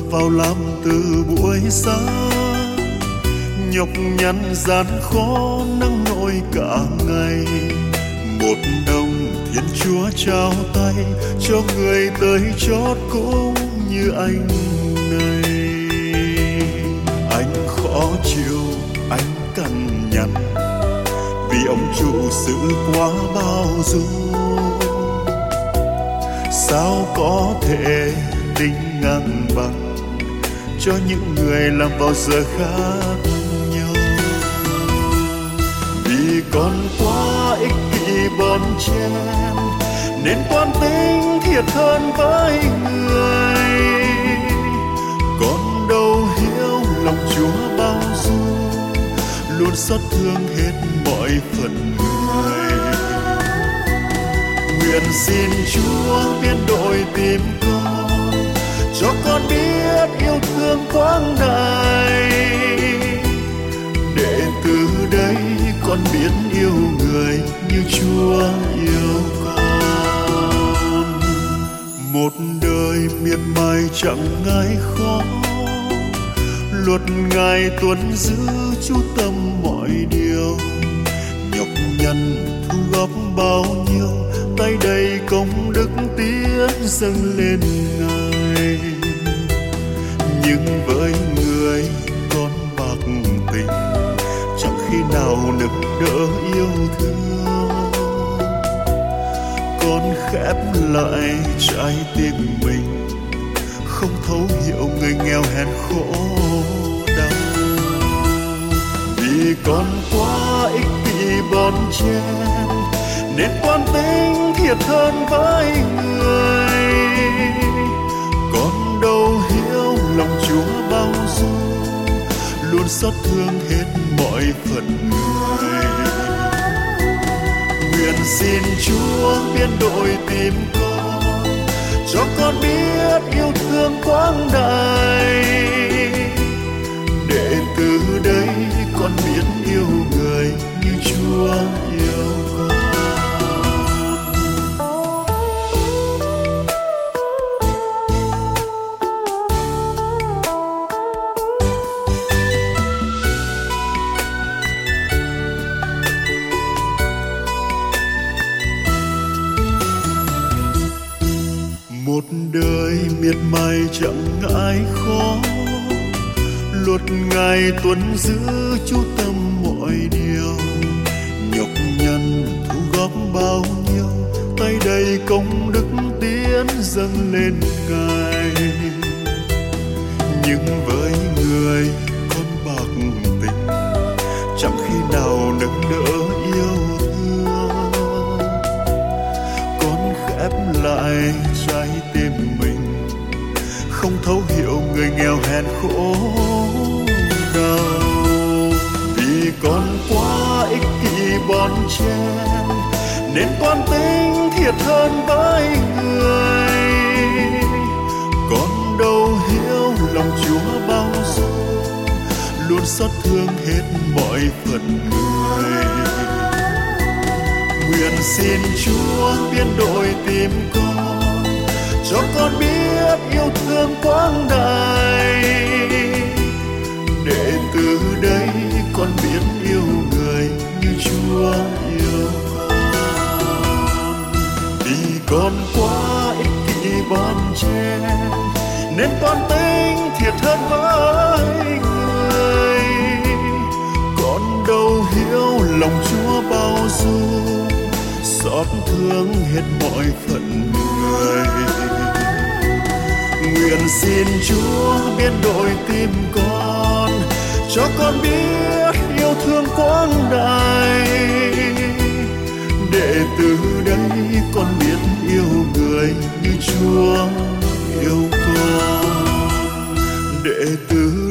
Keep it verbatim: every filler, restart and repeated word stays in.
vào làm từ buổi sáng, nhọc nhằn gian khó nắng nỗi cả ngày. Một đồng Thiên Chúa trao tay cho người tới chót cũng như anh này. Anh khó chịu, anh cằn nhằn vì ông chủ sự quá bao dung. Sao có thể tính ngang bằng cho những người làm vào giờ khác nhau? Vì con quá ích kỷ bon chen nên toan tính thiệt hơn với người. Con đâu hiểu lòng Chúa bao dung, luôn xót thương hết mọi phận người. Nguyện xin Chúa biến đổi tim con, cho con biết yêu thương quang đại, để từ đây con biết yêu người như Chúa yêu con. Một đời miệt mài chẳng ngại khó, luật Ngài tuân giữ chú tâm mọi điều. Nhọc nhằn thu góp bao nhiêu, tay đầy công đức tiến dâng lên Ngài. Nhưng với người con bạc tình, chẳng khi nào nức đỡ yêu thương. Con khép lại trái tim mình, không thấu hiểu người nghèo hèn khổ đau. Vì con quá ích kỷ bon chen nên toan tính thiệt hơn với người. Con đâu hiểu lòng Chúa bao dung, luôn xót thương hết mọi phận người. Nguyện xin Chúa biến đổi tim con, cho con biết yêu thương quang đại, để từ đây con biết yêu người như Chúa yêu con. Một đời miệt mài chẳng ngại khó, luật Ngài tuân giữ chú tâm mọi điều. Nhọc nhằn thu góp bao nhiêu, tay đầy công đức tiến dâng lên Ngài. Nhưng với người con bạc tình, chẳng khi nào nức đỡ yêu thương. Con khép lại trái tim mình, không thấu hiểu người nghèo hèn khổ đau. Vì con quá ích kỷ bon chen nên toan tính thiệt hơn với người. Con đâu hiểu lòng Chúa bao dung, luôn xót thương hết mọi phận người. Nguyện xin Chúa biến đổi tim con, cho con biết yêu thương quang đại, để từ đây con biết yêu người như Chúa yêu con. Vì con quá ích kỷ bon chen nên toan tính thiệt hơn với người. Con đâu hiểu lòng Chúa bao dung, xót thương hết mọi phận người. Nguyện xin Chúa biến đổi tim con, cho con biết yêu thương quang đại, để từ đây con biết yêu người như Chúa yêu con. Để từ